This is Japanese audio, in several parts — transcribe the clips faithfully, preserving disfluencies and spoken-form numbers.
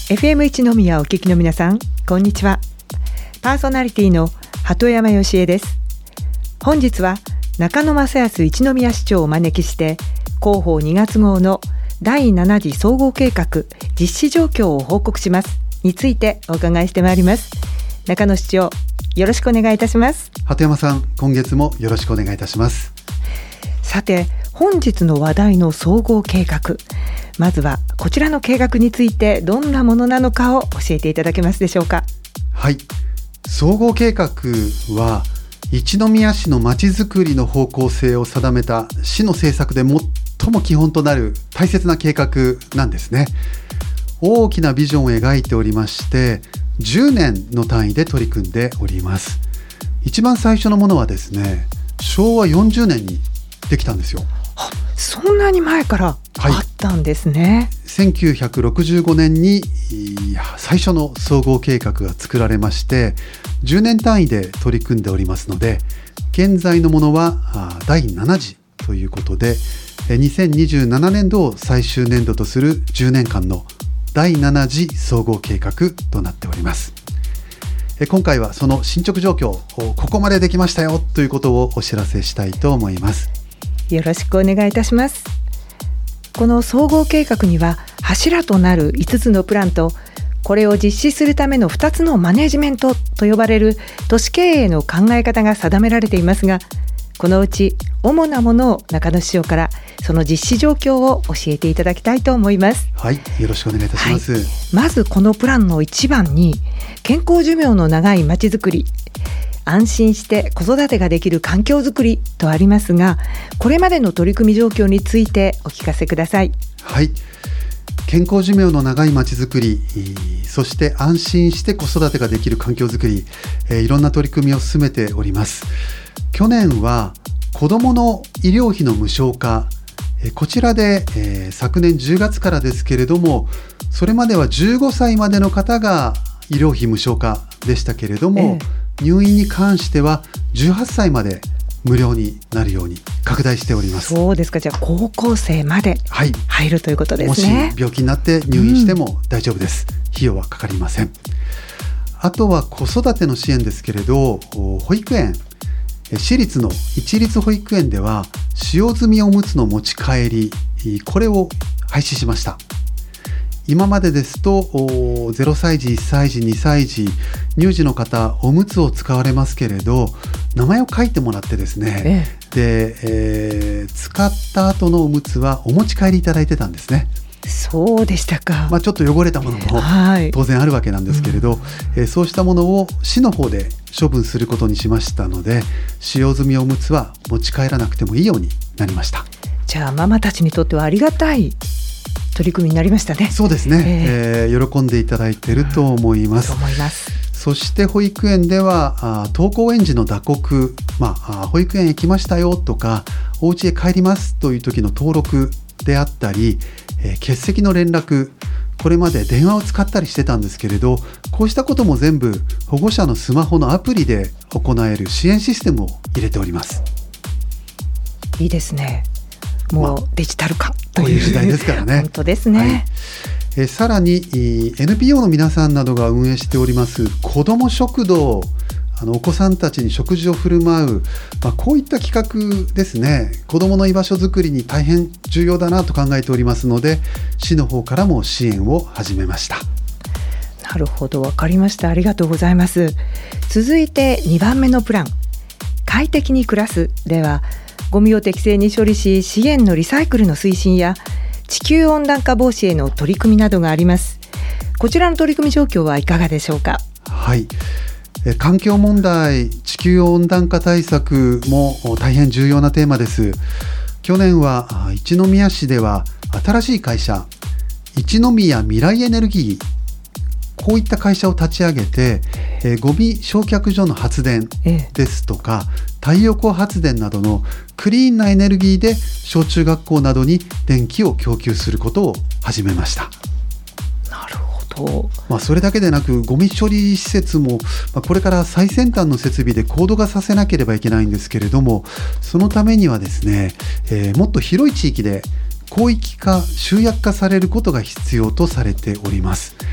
エフエム 一宮お聞きの皆さん、こんにちは。パーソナリティの鳩山義恵です。本日は中野正康一宮市長をお招きして、広報にがつ号のだいなな次総合計画実施状況を報告しますについてお伺いしてまいります。中野市長、よろしくお願いいたします。 鳩山さん、今月もよろしくお願いいたします。 さて、本日の話題の総合計画、まずはこちらの計画についてどんなものなのかを教えていただけますでしょうか。 はい、総合計画は一宮市のまちづくりの方向性を定めた市の政策で最も基本となる大切な計画なんですね。大きなビジョンを描いておりまして、じゅうねんの単位で取り組んでおります。一番最初のものはですね、しょうわよんじゅうねんにできたんですよ。 そんなに前からあったんですね。はい、 せんきゅうひゃくろくじゅうごねんに最初の総合計画が作られまして、じゅうねん単位で取り組んでおりますので、現在のものはだいなな次ということで、にせんにじゅうななねんどを最終年度とするじゅうねんかんのだいなな次総合計画となっております。今回はその進捗状況、ここまでできましたよということをお知らせしたいと思います。 よろしくお願いいたします。この総合計画には柱となるいつつのプランと、これを実施するためのふたつのマネジメントと呼ばれる都市経営の考え方が定められていますが、このうち主なものを中野市長からその実施状況を教えていただきたいと思います。 はい、よろしくお願いいたします。はい、 まずこのプランのいちばんに、健康寿命の長いまちづくり、安心して子育てができる環境づくりとありますが、これまでの取り組み状況についてお聞かせください。 はい、健康寿命の長いまちづくり、そして安心して子育てができる環境づくり、いろんな取り組みを進めております。去年は子どもの医療費の無償化、こちらで、えー、昨年じゅうがつからですけれども、それまではじゅうごさいまでの方が医療費無償化でしたけれども、ええ入院に関してはじゅうはっさいまで無料になるように拡大しております。 そうですか。じゃあ高校生まで入るということですね。 もし病気になって入院しても大丈夫です。うん、費用はかかりません。あとは子育ての支援ですけれど、保育園、私立の一律保育園では使用済みおむつの持ち帰り、これを廃止しました。今までですとゼロさいじ、いっさいじ、にさいじ、乳児の方おむつを使われますけれど、名前を書いてもらってですね、ええでえー、使った後のおむつはお持ち帰りいただいてたんですね。 そうでしたか。 まあ、ちょっと汚れたものも当然あるわけなんですけれど、うんえー、そうしたものを市の方で処分することにしましたので、使用済みおむつは持ち帰らなくてもいいようになりました。 じゃあママたちにとってはありがたい取り組みになりましたね。 そうですね、えーえー、喜んでいただいていると思います。 うん、そう思います。 そして保育園では登校園児の打刻、まあ、保育園へ来ましたよとかお家へ帰りますという時の登録であったり、えー、欠席の連絡、これまで電話を使ったりしてたんですけれど、こうしたことも全部保護者のスマホのアプリで行える支援システムを入れております。 いいですね。もうデジタル化という、 こういう時代ですからね。 本当ですね。はい、 えさらに エヌピーオー の皆さんなどが運営しております子ども食堂、あのお子さんたちに食事を振る舞う、まあ、こういった企画ですね、子どもの居場所づくりに大変重要だなと考えておりますので、市の方からも支援を始めました。 なるほど、わかりました。ありがとうございます。続いてにばんめのプラン、快適に暮らすでは、ゴミを適正に処理し資源のリサイクルの推進や地球温暖化防止への取り組みなどがあります。こちらの取り組み状況はいかがでしょうか。 はい、え環境問題、地球温暖化対策も大変重要なテーマです。去年は一宮市では新しい会社、一宮未来エネルギー、こういった会社を立ち上げて、えー、ゴミ焼却所の発電ですとか、ええ、太陽光発電などのクリーンなエネルギーで小中学校などに電気を供給することを始めました。 なるほど。 まあ、それだけでなくゴミ処理施設も、まあ、これから最先端の設備で高度化させなければいけないんですけれども、そのためにはですね、えー、もっと広い地域で広域化集約化されることが必要とされております。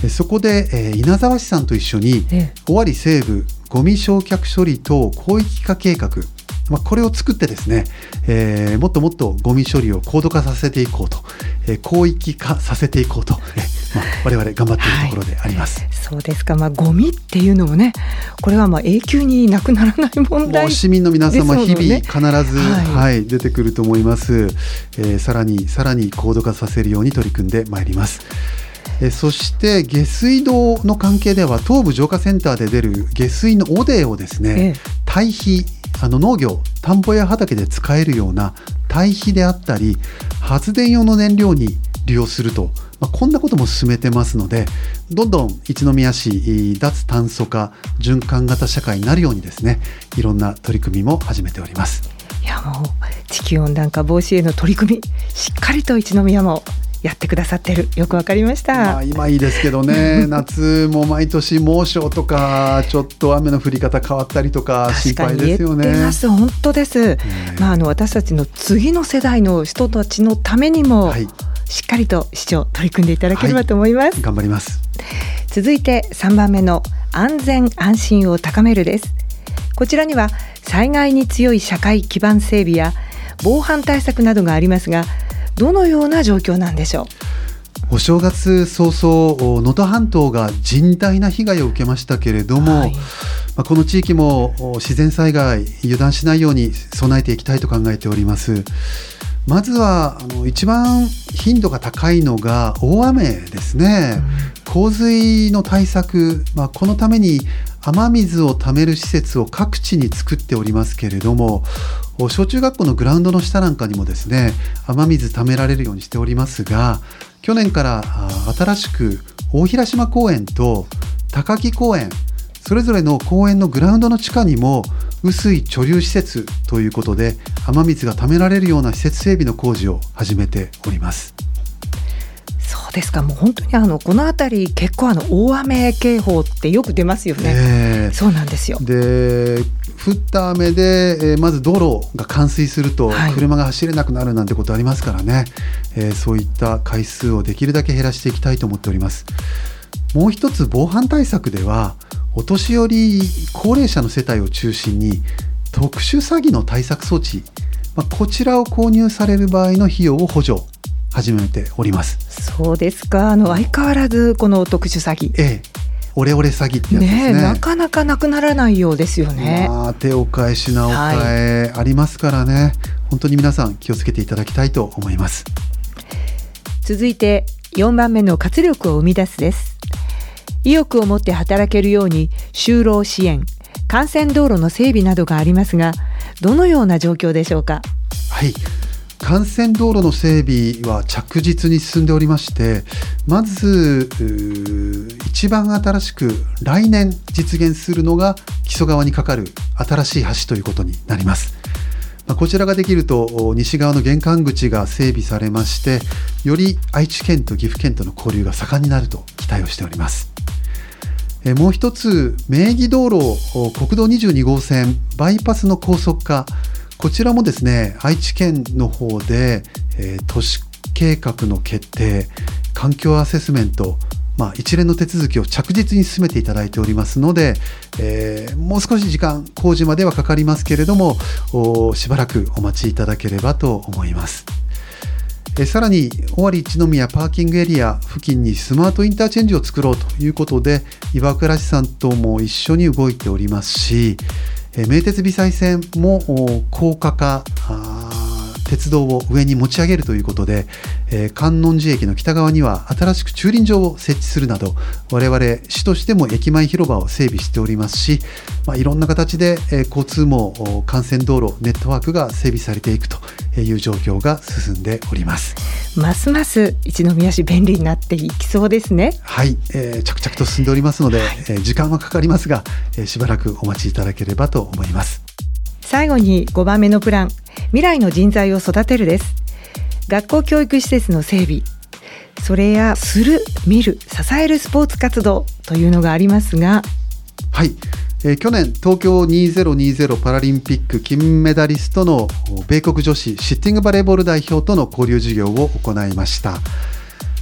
そこで、えー、稲沢市さんと一緒に、ええ、尾張西部ゴミ焼却処理等広域化計画、まあ、これを作ってですね、えー、もっともっとゴミ処理を高度化させていこうと、えー、広域化させていこうと、えーまあ、我々頑張っているところであります、はい、 そうですか。まあ、ゴミっていうのもね、これはまあ永久になくならない問題、 もう市民の皆様日々必ず、 はいはい、出てくると思います、えー、さらにさらに高度化させるように取り組んでまいります。えそして下水道の関係では東部浄化センターで出る下水の汚泥をですね、ええ、堆肥、あの農業田んぼや畑で使えるような堆肥であったり発電用の燃料に利用すると、まあ、こんなことも進めてますので、どんどん一宮市脱炭素化循環型社会になるようにですね、いろんな取り組みも始めております。 いや、もう地球温暖化防止への取り組み、しっかりと一宮もやってくださってる。よくわかりました。 まあ、今いいですけどね夏も毎年猛暑とかちょっと雨の降り方変わったりとか心配ですよね。 言ってます。本当です、まあ、あの私たちの次の世代の人たちのためにも、はい、しっかりと市長取り組んでいただければと思います、はい、 頑張ります。 続いてさんばんめの安全安心を高めるです。こちらには災害に強い社会基盤整備や防犯対策などがありますが、どのような状況なんでしょう。 お正月早々能登半島が甚大な被害を受けましたけれども、はい、まあ、この地域も自然災害油断しないように備えていきたいと考えております。まずはあの一番頻度が高いのが大雨ですね、うん、洪水の対策、まあ、このために雨水をためる施設を各地に作っておりますけれども、小中学校のグラウンドの下なんかにもですね、雨水ためられるようにしておりますが、去年から新しく大平島公園と高木公園、それぞれの公園のグラウンドの地下にも雨水貯留施設ということで雨水がためられるような施設整備の工事を始めております。 そうですか。もう本当にあのこの辺り結構あの大雨警報ってよく出ますよね、えー、そうなんですよ。 で降った雨で、えー、まず道路が冠水すると車が走れなくなるなんてことありますからね、はい、えー、そういった回数をできるだけ減らしていきたいと思っております。もう一つ防犯対策では、お年寄り高齢者の世帯を中心に特殊詐欺の対策装置、まあ、こちらを購入される場合の費用を補助始めております。 そうですか。あの相変わらずこの特殊詐欺、 ええ、オレオレ詐欺ってやつですね。 ね、なかなかなくならないようですよね。 まあ、手を変え品を変え、はい、ありますからね、本当に皆さん気をつけていただきたいと思います。 続いてよんばんめの活力を生み出すです。意欲を持って働けるように就労支援、幹線道路の整備などがありますが、どのような状況でしょうか。 はい、幹線道路の整備は着実に進んでおりまして、まず一番新しく来年実現するのが木曽川に架かる新しい橋ということになります。まあ、こちらができると西側の玄関口が整備されまして、より愛知県と岐阜県との交流が盛んになると期待をしております。えもう一つ、名義道路国道にじゅうに号線バイパスの高速化、こちらもですね、愛知県の方で、えー、都市計画の決定、環境アセスメント、まあ、一連の手続きを着実に進めていただいておりますので、えー、もう少し時間工事まではかかりますけれども、しばらくお待ちいただければと思います。えさらに尾張一宮パーキングエリア付近にスマートインターチェンジを作ろうということで、岩倉市さんとも一緒に動いておりますし、え名鉄微細線も高架化、鉄道を上に持ち上げるということで、えー、観音寺駅の北側には新しく駐輪場を設置するなど、我々市としても駅前広場を整備しておりますし、まあ、いろんな形で、えー、交通網、幹線道路ネットワークが整備されていくという状況が進んでおります。 ますます一宮市便利になっていきそうですね。 はい、えー、着々と進んでおりますので、はい、えー、時間はかかりますが、えー、しばらくお待ちいただければと思います。 最後にごばんめのプラン、未来の人材を育てるです。学校教育施設の整備、それやする、見る、支えるスポーツ活動というのがありますが、 はい、えー、去年東京にせんにじゅうパラリンピック金メダリストの米国女子シッティングバレーボール代表との交流事業を行いました。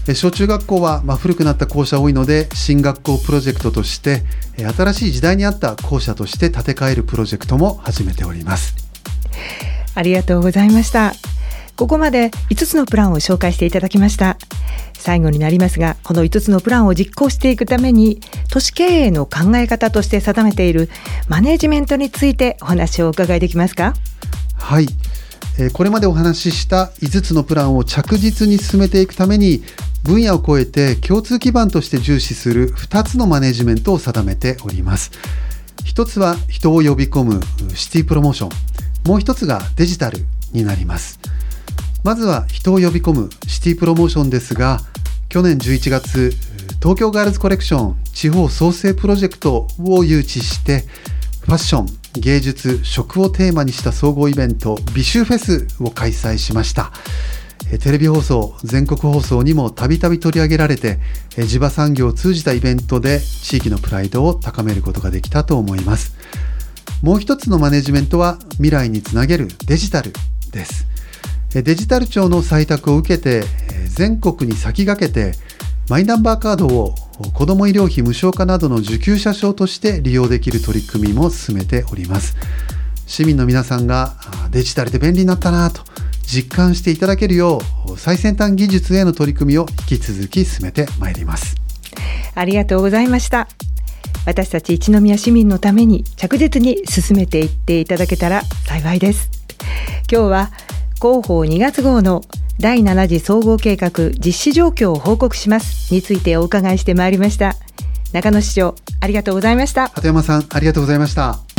小中学校はまあ古くなった校舎多いので、新学校プロジェクトとして新しい時代に合った校舎として建て替えるプロジェクトも始めております。 ありがとうございました。ここまでいつつのプランを紹介していただきました。最後になりますが、このいつつのプランを実行していくために都市経営の考え方として定めているマネジメントについてお話をお伺いできますか？ はい、えー、これまでお話ししたいつつのプランを着実に進めていくために、分野を超えて共通基盤として重視するふたつのマネジメントを定めております。ひとつは人を呼び込むシティプロモーション、もう一つがデジタルになります。まずは人を呼び込むシティプロモーションですが、去年じゅういちがつ、東京ガールズコレクション地方創生プロジェクトを誘致して、ファッション、芸術、食をテーマにした総合イベント美酒フェスを開催しました。テレビ放送、全国放送にもたびたび取り上げられて、地場産業を通じたイベントで地域のプライドを高めることができたと思います。もう一つのマネジメントは未来につなげるデジタルです。デジタル庁の採択を受けて、全国に先駆けてマイナンバーカードを子ども医療費無償化などの受給者証として利用できる取り組みも進めております。市民の皆さんがデジタルで便利になったなと実感していただけるよう、最先端技術への取り組みを引き続き進めてまいります。 ありがとうございました。私たち一宮市民のために着実に進めていっていただけたら幸いです。今日は広報にがつ号のだいなな次総合計画実施状況を報告しますについてお伺いしてまいりました。中野市長、ありがとうございました。 鳩山さん、ありがとうございました。